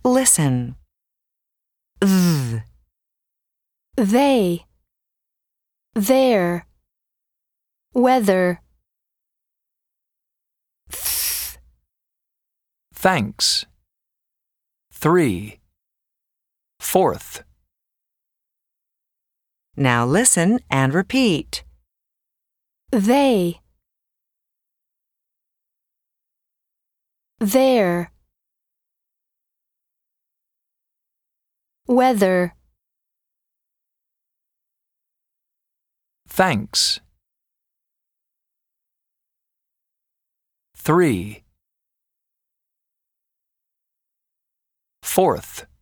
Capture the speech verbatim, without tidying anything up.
Listen. Th. They, their, weather. Th. Thanks. Three. Fourth. Now listen and repeat. They, their, weather. Thanks. Three. Fourth.